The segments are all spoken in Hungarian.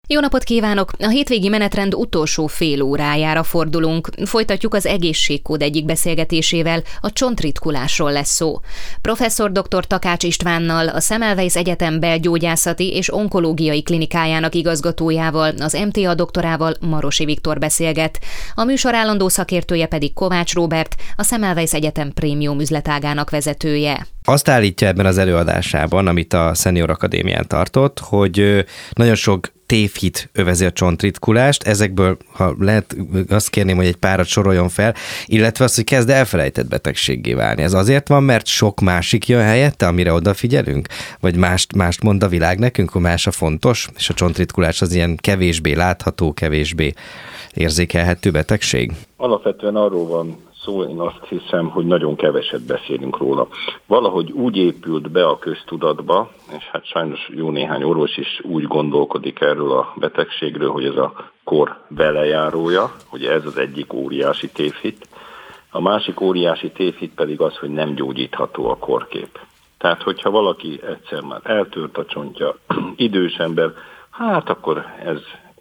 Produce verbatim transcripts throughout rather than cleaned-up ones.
Jó napot kívánok! A hétvégi menetrend utolsó fél órájára fordulunk. Folytatjuk az egészségkód egyik beszélgetésével, a csontritkulásról lesz szó. Professzor dr. Takács Istvánnal, a Semmelweis Egyetem belgyógyászati és onkológiai klinikájának igazgatójával, az em té á doktorával, Marosi Viktor beszélget. A műsor állandó szakértője pedig Kovács Róbert, a Semmelweis Egyetem prémium üzletágának vezetője. Azt állítja ebben az előadásában, amit a Senior Akadémián tartott, hogy nagyon sok tévhit övezi a csontritkulást, ezekből, ha lehet, azt kérném, hogy egy párat soroljon fel, illetve az, hogy kezd elfelejtett betegséggé válni. Ez azért van, mert sok másik jön helyette, amire odafigyelünk? Vagy mást, mást mond a világ nekünk, hogy más a fontos, és a csontritkulás az ilyen kevésbé látható, kevésbé érzékelhető betegség? Alapvetően arról van szó, én azt hiszem, hogy nagyon keveset beszélünk róla. Valahogy úgy épült be a köztudatba, és hát sajnos jó néhány orvos is úgy gondolkodik erről a betegségről, hogy ez a kor velejárója, hogy ez az egyik óriási tévhit. A másik óriási tévhit pedig az, hogy nem gyógyítható a korkép. Tehát, hogyha valaki egyszer már eltört a csontja, idős ember, hát akkor ez,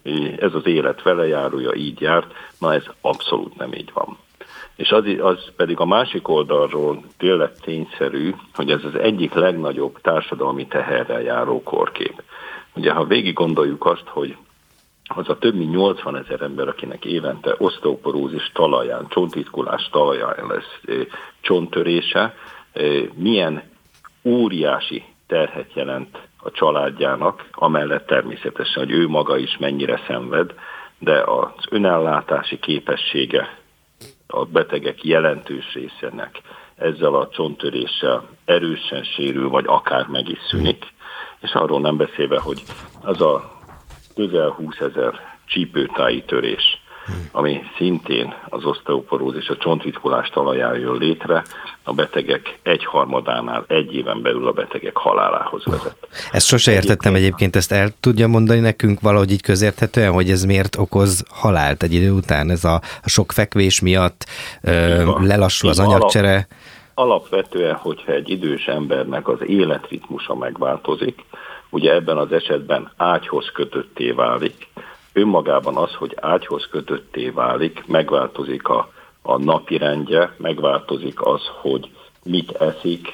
ez az élet velejárója, így járt, na ez abszolút nem így van. És az, az pedig a másik oldalról tényleg tényszerű, hogy ez az egyik legnagyobb társadalmi teherrel járó korkép. Ugye, ha végig gondoljuk azt, hogy az a több mint nyolcvanezer ember, akinek évente oszteoporózis talaján, csontritkulás talaján lesz csonttörése, milyen óriási terhet jelent a családjának, amellett természetesen, hogy ő maga is mennyire szenved, de az önellátási képessége a betegek jelentős részének ezzel a csonttöréssel erősen sérül, vagy akár meg is szűnik, és arról nem beszélve, hogy az a közel húszezer csípőtáji törés, ami szintén az oszteoporózis, a csontritkulás talaján jön létre, a betegek egyharmadánál egy éven belül a betegek halálához vezet. Ezt sose értettem egyébként, ezt el tudja mondani nekünk valahogy így közérthetően, hogy ez miért okoz halált egy idő után? Ez a, a sok fekvés miatt ö, lelassul az anyagcsere? Alap, alapvetően, hogyha egy idős embernek az életritmusa megváltozik, ugye ebben az esetben ágyhoz kötötté válik, önmagában az, hogy ágyhoz kötötté válik, megváltozik a, a napirendje, megváltozik az, hogy mit eszik,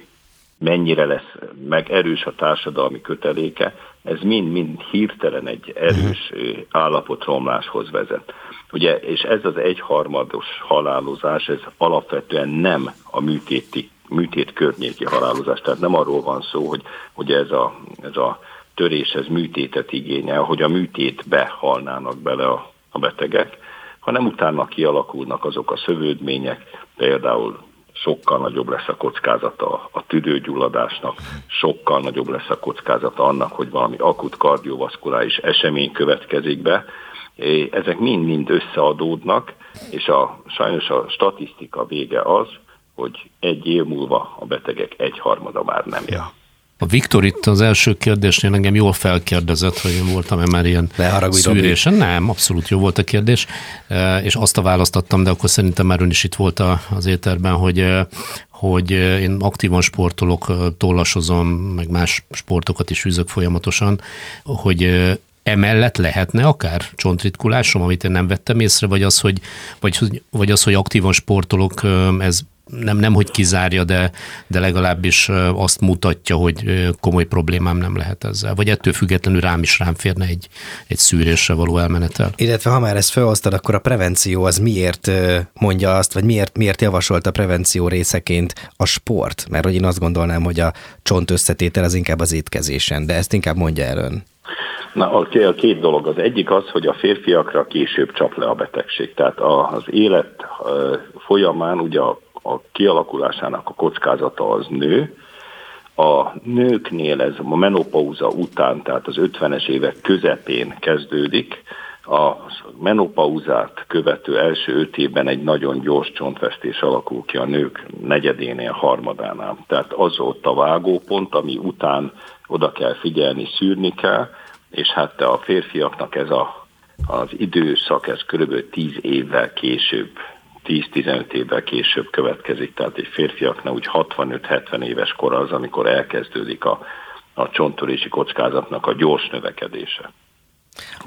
mennyire lesz meg erős a társadalmi köteléke, ez mind-mind hirtelen egy erős állapotromláshoz vezet. Ugye, és ez az egyharmados halálozás, ez alapvetően nem a műtéti, műtét környéki halálozás, tehát nem arról van szó, hogy, hogy ez a, ez a törés, ez műtétet igényel, hogy a műtétbe halnának bele a, a betegek, hanem utána kialakulnak azok a szövődmények, például sokkal nagyobb lesz a kockázata a tüdőgyulladásnak, sokkal nagyobb lesz a kockázata annak, hogy valami akut kardiovaszkuláris esemény következik be. Ezek mind-mind összeadódnak, és a, sajnos a statisztika vége az, hogy egy év múlva a betegek egyharmada már nem él. A Viktor itt az első kérdésnél engem jól felkérdezett, hogy én voltam-e már ilyen szűrésen. Nem, abszolút jó volt a kérdés, és azt a választottam, de akkor szerintem már ön is itt volt az éterben, hogy, hogy én aktívan sportolok, tollasozom, meg más sportokat is űzök folyamatosan, hogy emellett lehetne akár csontritkulásom, amit én nem vettem észre, vagy az, hogy, vagy, vagy az, hogy aktívan sportolok, ez nem, nem hogy kizárja, de, de legalábbis azt mutatja, hogy komoly problémám nem lehet ezzel. Vagy ettől függetlenül rám is rám férne egy, egy szűrésre való elmenetel. Illetve ha már ezt felhoztad, akkor a prevenció az miért mondja azt, vagy miért, miért javasolt a prevenció részeként a sport? Mert hogy én azt gondolnám, hogy a csont összetétel az inkább az étkezésen, de ezt inkább mondja el ön. Na, a két dolog. Az egyik az, hogy a férfiakra később csap le a betegség. Tehát az élet folyamán ugye a a kialakulásának a kockázata az nő. A nőknél ez a menopauza után, tehát az ötvenes évek közepén kezdődik. A menopauzát követő első öt évben egy nagyon gyors csontvesztés alakul ki a nők negyedénél, harmadánál. Tehát az ott a vágópont, ami után oda kell figyelni, szűrni kell, és hát a férfiaknak ez a, az időszak, ez körülbelül tíz évvel később tíz-tizenöt évvel később következik, tehát egy férfiaknál úgy hatvanöt-hetven éves kor az, amikor elkezdődik a, a csonttörési kockázatnak a gyors növekedése.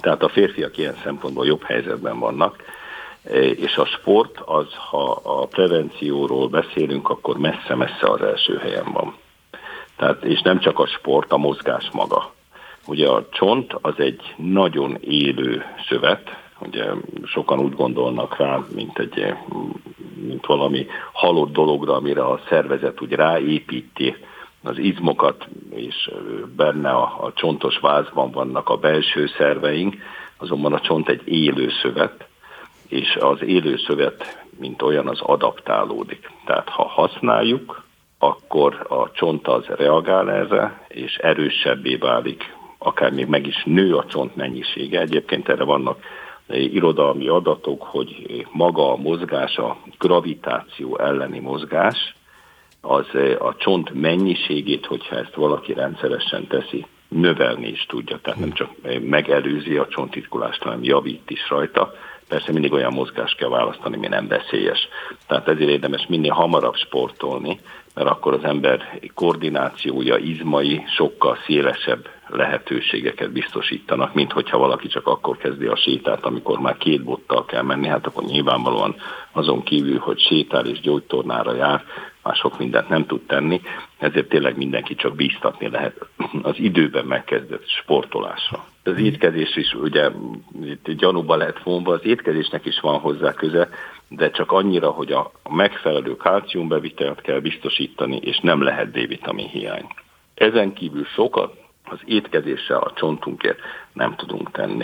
Tehát a férfiak ilyen szempontból jobb helyzetben vannak, és a sport az, ha a prevencióról beszélünk, akkor messze-messze az első helyen van. Tehát, és nem csak a sport, a mozgás maga. Ugye a csont az egy nagyon élő szövet, ugye sokan úgy gondolnak rá, mint, egy, mint valami halott dologra, amire a szervezet úgy ráépíti az izmokat, és benne a, a csontos vázban vannak a belső szerveink, azonban a csont egy élő szövet, és az élő szövet, mint olyan, az adaptálódik. Tehát ha használjuk, akkor a csont az reagál erre, és erősebbé válik, akár még meg is nő a csont mennyisége. Egyébként erre vannak irodalmi adatok, hogy maga a mozgás, a gravitáció elleni mozgás, az a csont mennyiségét, hogyha ezt valaki rendszeresen teszi, növelni is tudja. Tehát nem csak megelőzi a csontritkulást, hanem javít is rajta. Persze mindig olyan mozgást kell választani, ami nem veszélyes. Tehát ezért érdemes minél hamarabb sportolni, mert akkor az ember koordinációja, izmai sokkal szélesebb lehetőségeket biztosítanak, mint hogyha valaki csak akkor kezdi a sétát, amikor már két bottal kell menni, hát akkor nyilvánvalóan azon kívül, hogy sétál és gyógytornára jár, már sok mindent nem tud tenni, ezért tényleg mindenki csak bíztatni lehet az időben megkezdett sportolásra. Az étkezés is, ugye itt gyanúba lehet vonva, az étkezésnek is van hozzá köze, de csak annyira, hogy a megfelelő kálciumbevitelt kell biztosítani, és nem lehet D-vitamin hiány. Ezen kívül sokat az étkezéssel a csontunkért nem tudunk tenni.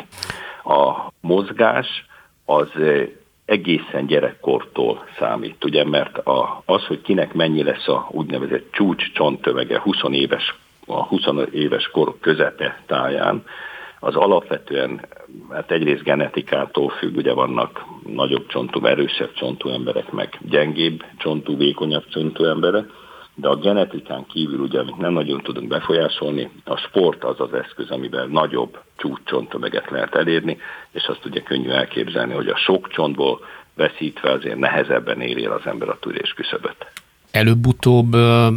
A mozgás az egészen gyerekkortól számít, ugye, mert a, az, hogy kinek mennyi lesz a úgynevezett csúcs csonttömege húsz éves, a húsz éves kor közepe táján, az alapvetően hát egyrészt genetikától függ, ugye vannak nagyobb csontú, erősebb csontú emberek, meg gyengébb csontú, vékonyabb csontú emberek, de a genetikán kívül, ugye, amit nem nagyon tudunk befolyásolni, a sport az az eszköz, amivel nagyobb csúcscsonttömeget lehet elérni, és azt ugye könnyű elképzelni, hogy a sok csontból veszítve azért nehezebben éri el az ember a tűrés küszöböt. Előbb-utóbb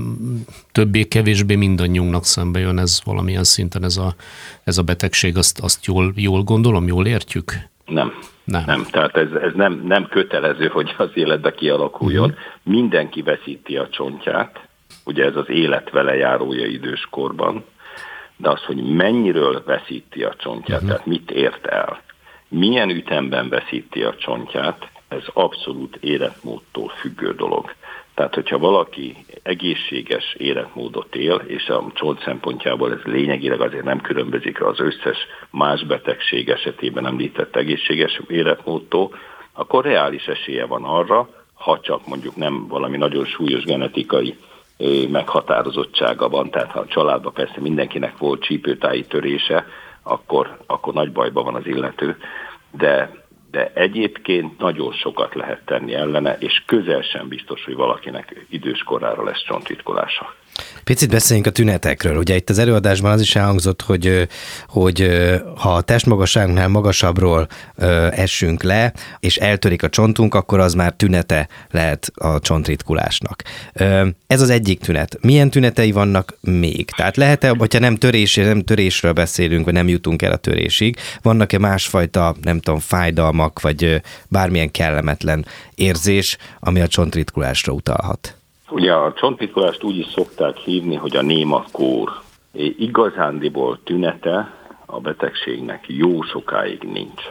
többé-kevésbé mindannyiunknak szembe jön ez valamilyen szinten ez a, ez a betegség, azt, azt jól, jól gondolom, jól értjük? Nem. Nem. nem. Tehát ez, ez nem, nem kötelező, hogy az életbe kialakuljon. Uh-huh. Mindenki veszíti a csontját, ugye ez az élet vele járója időskorban, de az, hogy mennyiről veszíti a csontját, uh-huh. tehát mit ért el, milyen ütemben veszíti a csontját, ez abszolút életmódtól függő dolog. Tehát, hogyha valaki egészséges életmódot él, és a csont szempontjából ez lényegileg azért nem különbözik az összes más betegség esetében említett egészséges életmódtól, akkor reális esélye van arra, ha csak mondjuk nem valami nagyon súlyos genetikai meghatározottsága van, tehát ha a családban persze mindenkinek volt csípőtáji törése, akkor, akkor nagy bajban van az illető, de de egyébként nagyon sokat lehet tenni ellene, és közel sem biztos, hogy valakinek időskorára lesz csontritkulása. Picit beszéljünk a tünetekről. Ugye itt az előadásban az is elhangzott, hogy, hogy ha a testmagasságunknál magasabbról essünk le, és eltörik a csontunk, akkor az már tünete lehet a csontritkulásnak. Ez az egyik tünet. Milyen tünetei vannak még? Tehát lehet-e, hogyha nem, törés, nem törésről beszélünk, vagy nem jutunk el a törésig, vannak-e másfajta, nem tudom, fájdalmak, vagy bármilyen kellemetlen érzés, ami a csontritkulásra utalhat? Ugye a csontritkulást úgy is szokták hívni, hogy a néma kór. Igazándiból tünete a betegségnek jó sokáig nincs.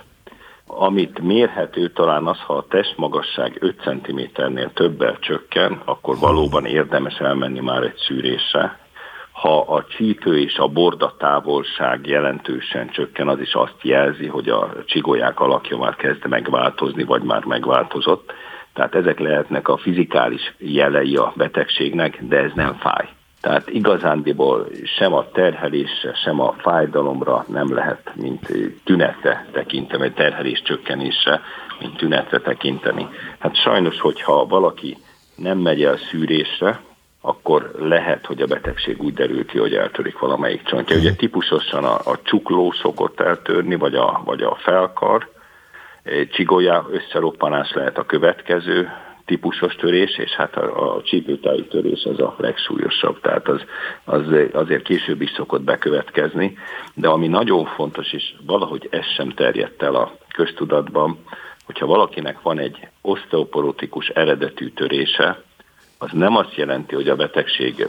Amit mérhető talán az, ha a testmagasság öt centiméternél többel csökken, akkor valóban érdemes elmenni már egy szűrésre. Ha a csípő és a borda távolság jelentősen csökken, az is azt jelzi, hogy a csigolyák alakja már kezd megváltozni, vagy már megváltozott. Tehát ezek lehetnek a fizikális jelei a betegségnek, de ez nem fáj. Tehát igazándiból sem a terhelésre, sem a fájdalomra nem lehet, mint tünetre tekinteni, vagy terhelés csökkenésre, mint tünetre tekinteni. Hát sajnos, hogyha valaki nem megy el szűrésre, akkor lehet, hogy a betegség úgy derül ki, hogy eltörik valamelyik csontja. Ugye típusosan a, a csukló szokott eltörni, vagy a, vagy a felkar, csigolyá összeroppanás lehet a következő típusos törés, és hát a, a csípőtáji törés az a legsúlyosabb, tehát az, az azért később is szokott bekövetkezni, de ami nagyon fontos, és valahogy ez sem terjedt el a köztudatban, hogyha valakinek van egy oszteoporotikus eredetű törése, az nem azt jelenti, hogy a betegség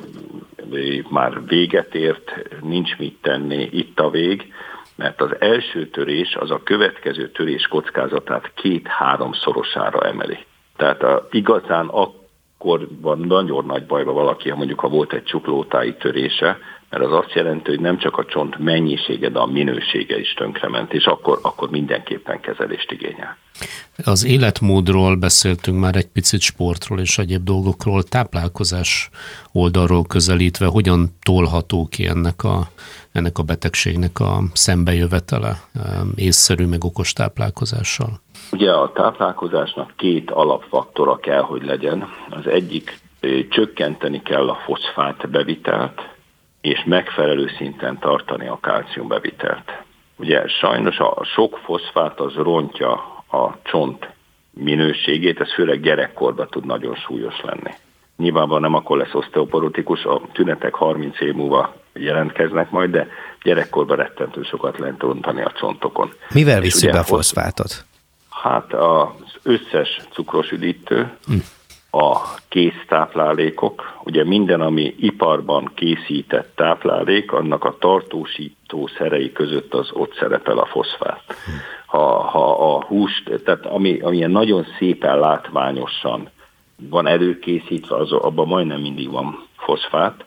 már véget ért, nincs mit tenni, itt a vég, mert az első törés az a következő törés kockázatát két-háromszorosára emeli. Tehát a, igazán akkor van nagyon nagy bajba valaki, ha mondjuk ha volt egy csuklótáji törése, mert az azt jelenti, hogy nem csak a csont mennyisége, de a minősége is tönkrement, és akkor, akkor mindenképpen kezelést igényel. Az életmódról beszéltünk már egy picit, sportról és egyéb dolgokról, táplálkozás oldalról közelítve, hogyan tolható ki ennek a, ennek a betegségnek a szembejövetele észszerű meg okos táplálkozással? Ugye a táplálkozásnak két alapfaktora kell, hogy legyen. Az egyik, csökkenteni kell a foszfát bevitelt, és megfelelő szinten tartani a kálciumbevitelt. Ugye sajnos a sok foszfát az rontja a csont minőségét, ez főleg gyerekkorban tud nagyon súlyos lenni. Nyilvánvalóan nem akkor lesz oszteoporotikus, a tünetek harminc év múlva jelentkeznek majd, de gyerekkorban rettentő sokat lehet rontani a csontokon. Mivel visszük be a foszfátot? Hát az összes cukros üdítő, hm. a késztáplálékok, ugye minden, ami iparban készített táplálék, annak a tartósító szerei között az ott szerepel a foszfát. Hm. Ha, ha a húst, tehát ami, amilyen nagyon szépen látványosan van előkészítve, az, abban majdnem mindig van foszfát,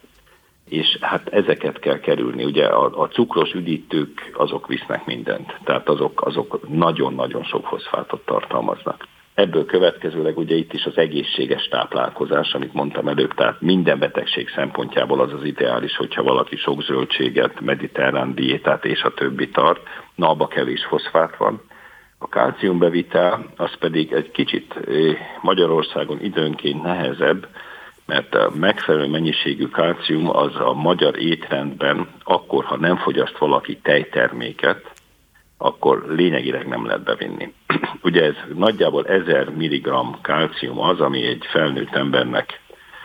és hát ezeket kell kerülni. Ugye a, a cukros üdítők azok visznek mindent, tehát azok, azok nagyon-nagyon sok foszfátot tartalmaznak. Ebből következőleg ugye itt is az egészséges táplálkozás, amit mondtam előbb, tehát minden betegség szempontjából az az ideális, hogyha valaki sok zöldséget, mediterrán diétát és a többi tart, na abba kevés foszfát van. A kálciumbevitel az pedig egy kicsit Magyarországon időnként nehezebb, mert a megfelelő mennyiségű kálcium az a magyar étrendben akkor, ha nem fogyaszt valaki tejterméket, akkor lényegileg nem lehet bevinni. Ugye ez nagyjából ezer milligramm kálcium az, ami egy felnőtt embernek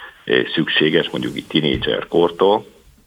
szükséges, mondjuk egy tínédzser kortól,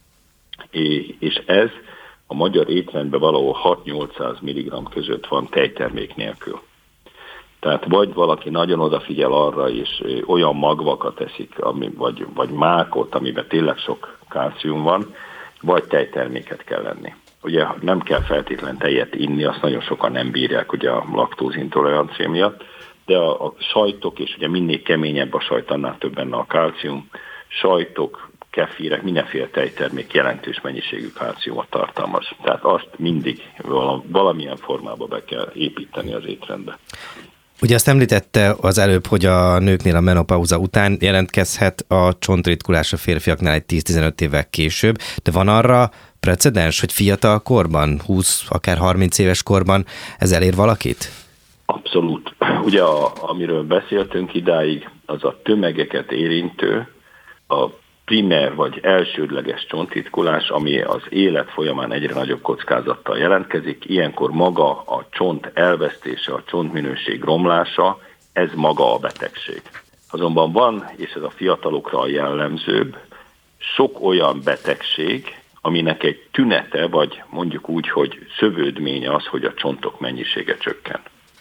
és ez a magyar étrendben valahol hat-nyolcszáz milligramm között van tejtermék nélkül. Tehát vagy valaki nagyon odafigyel arra, és olyan magvakat eszik, ami, vagy, vagy mákot, amiben tényleg sok kálcium van, vagy tejterméket kell lenni. Ugye nem kell feltétlen tejet inni, azt nagyon sokan nem bírják ugye a laktózintolerancia miatt, de a, a sajtok, és ugye minél keményebb a sajt, annál több benne a kálcium, sajtok, kefírek, mindenféle tejtermék jelentős mennyiségű kálciumot tartalmaz. Tehát azt mindig valamilyen formában be kell építeni az étrendbe. Ugye azt említette az előbb, hogy a nőknél a menopauza után jelentkezhet a csontritkulás, a férfiaknál egy tíz-tizenöt évvel később, de van arra precedens, hogy fiatal korban, húsz, akár harminc éves korban ez elér valakit? Abszolút. Ugye a, amiről beszéltünk idáig, az a tömegeket érintő, a primer vagy elsődleges csontritkulás, ami az élet folyamán egyre nagyobb kockázattal jelentkezik. Ilyenkor maga a csont elvesztése, a csontminőség romlása, ez maga a betegség. Azonban van, és ez a fiatalokra a jellemzőbb, sok olyan betegség, aminek egy tünete, vagy mondjuk úgy, hogy szövődménye az, hogy a csontok mennyisége csökken.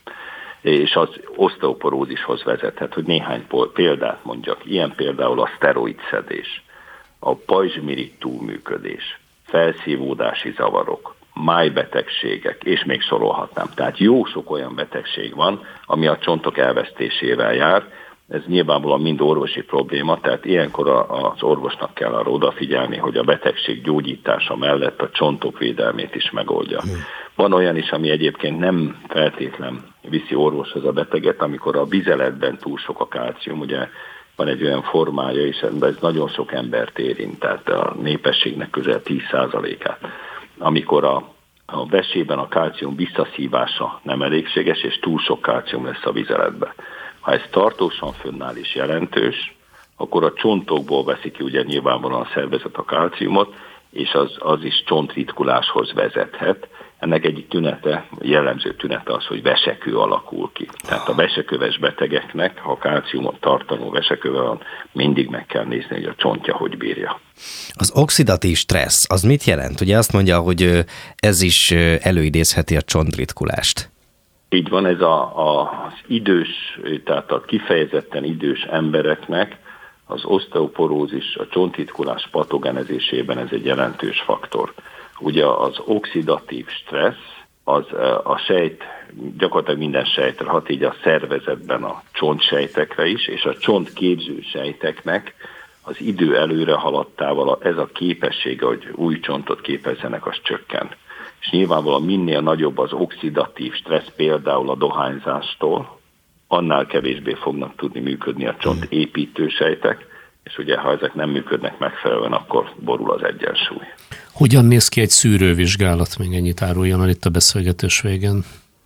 És az oszteoporózishoz vezethet, hogy néhány példát mondjak. Ilyen például a szteroidszedés, a pajzsmirigy túlműködés, felszívódási zavarok, májbetegségek, és még sorolhatnám. Tehát jó sok olyan betegség van, ami a csontok elvesztésével jár. Ez nyilvánvalóan mind orvosi probléma, tehát ilyenkor az orvosnak kell arra odafigyelni, hogy a betegség gyógyítása mellett a csontok védelmét is megoldja. Van olyan is, ami egyébként nem feltétlen viszi orvoshoz a beteget, amikor a vizeletben túl sok a kálcium, ugye van egy olyan formája, és ez nagyon sok embert érint, tehát a népességnek közel tíz százalékát, amikor a, a vesében a kálcium visszaszívása nem elégséges, és túl sok kálcium lesz a vizeletben. Ha ez tartósan fönnáll és jelentős, akkor a csontokból veszik ki ugye nyilvánvalóan a szervezet a kálciumot, és az, az is csontritkuláshoz vezethet. Ennek egyik tünete, jellemző tünete az, hogy vesekő alakul ki. Tehát a veseköves betegeknek, ha kálciumot tartalmú veseköve van, mindig meg kell nézni, hogy a csontja hogy bírja. Az oxidatív stressz, az mit jelent? Ugye azt mondja, hogy ez is előidézheti a csontritkulást. Így van, ez a, a, az idős, tehát a kifejezetten idős embereknek az oszteoporózis, a csontritkulás patogenezésében ez egy jelentős faktor. Ugye az oxidatív stressz, az a sejt, gyakorlatilag minden sejtre hat, így a szervezetben a csontsejtekre is, és a csontképző sejteknek az idő előre haladtával ez a képessége, hogy új csontot képezzenek, az csökken. És nyilvánvalóan minél nagyobb az oxidatív stressz, például a dohányzástól, annál kevésbé fognak tudni működni a csontépítő sejtek, és ugye ha ezek nem működnek megfelelően, akkor borul az egyensúly. Hogyan néz ki egy szűrővizsgálat? Még ennyit áruljon el itt a beszélgetés végén.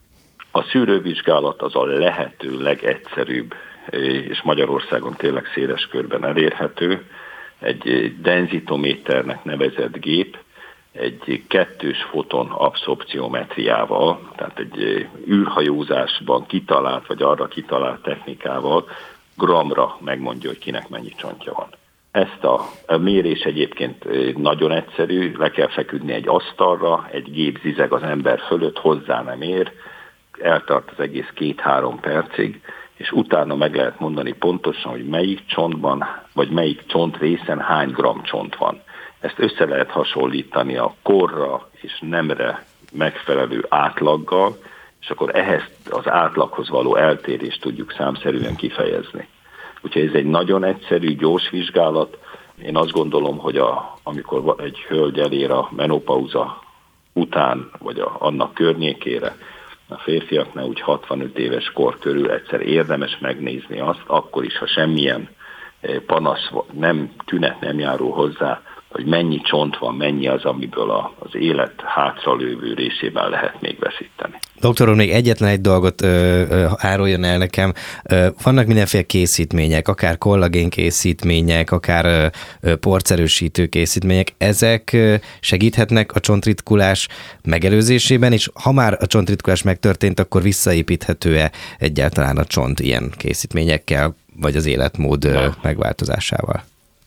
A szűrővizsgálat az a lehető legegyszerűbb, és Magyarországon tényleg széles körben elérhető. Egy denzitométernek nevezett gép, egy kettős foton abszorpciometriával, tehát egy űrhajózásban kitalált, vagy arra kitalált technikával gramra megmondja, hogy kinek mennyi csontja van. Ezt a, a mérés egyébként nagyon egyszerű, le kell feküdni egy asztalra, egy gép zizeg az ember fölött, hozzá nem ér, eltart az egész két-három percig, és utána meg lehet mondani pontosan, hogy melyik csontban, vagy melyik csontrészen hány gram csont van. Ezt össze lehet hasonlítani a korra és nemre megfelelő átlaggal, és akkor ehhez az átlaghoz való eltérést tudjuk számszerűen kifejezni. Úgyhogy ez egy nagyon egyszerű, gyors vizsgálat. Én azt gondolom, hogy a, amikor egy hölgy elér a menopauza után, vagy a, annak környékére, a férfiaknál úgy hatvanöt éves kor körül egyszer érdemes megnézni azt, akkor is, ha semmilyen panasz, nem, tünet nem járul hozzá, hogy mennyi csont van, mennyi az, amiből a, az élet hátralévő részében lehet még veszíteni. Doktor úr, még egyetlen egy dolgot ö, ö, áruljon el nekem. Ö, vannak mindenféle készítmények, akár kollagén készítmények, akár ö, ö, porcerősítő készítmények. Ezek ö, segíthetnek a csontritkulás megelőzésében, és ha már a csontritkulás megtörtént, akkor visszaépíthető-e egyáltalán a csont ilyen készítményekkel, vagy az életmód ö, megváltozásával?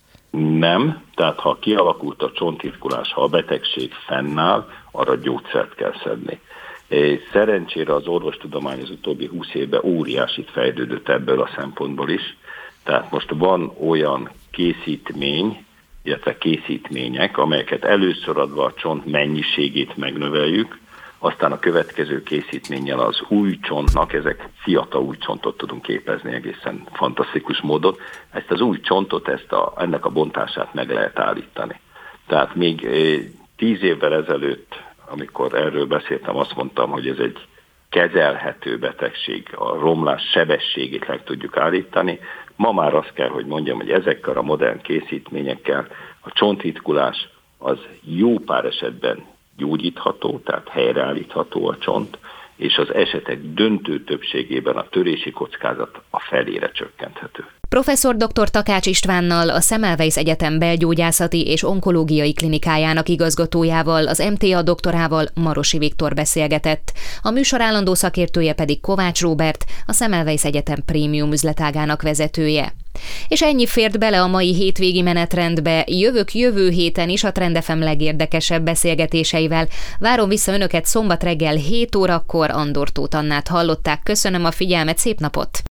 Nem, tehát ha kialakult a csontritkulás, ha a betegség fennáll, arra gyógyszert kell szedni. Szerencsére az orvostudomány az utóbbi húsz évben óriásit fejlődött ebből a szempontból is, tehát most van olyan készítmény, illetve készítmények, amelyeket először adva a csont mennyiségét megnöveljük, aztán a következő készítménnyel az új csontnak, ezek fiatal új csontot tudunk képezni egészen fantasztikus módon. Ezt az új csontot, ezt a, ennek a bontását meg lehet állítani. Tehát még tíz évvel ezelőtt, amikor erről beszéltem, azt mondtam, hogy ez egy kezelhető betegség, a romlás sebességét meg tudjuk állítani. Ma már azt kell, hogy mondjam, hogy ezekkel a modern készítményekkel a csontritkulás az jó pár esetben gyógyítható, tehát helyreállítható a csont, és az esetek döntő többségében a törési kockázat a felére csökkenthető. Professzor dr. Takács Istvánnal, a Semmelweis Egyetem belgyógyászati és onkológiai klinikájának igazgatójával, az em té á doktorával, Marosi Viktor beszélgetett, a műsor állandó szakértője pedig Kovács Róbert, a Semmelweis Egyetem prémium üzletágának vezetője. És ennyi fért bele a mai hétvégi menetrendbe, jövök jövő héten is a Trend ef em legérdekesebb beszélgetéseivel. Várom vissza önöket szombat reggel hét órakor, Andor Tóth Annát hallották, köszönöm a figyelmet, szép napot!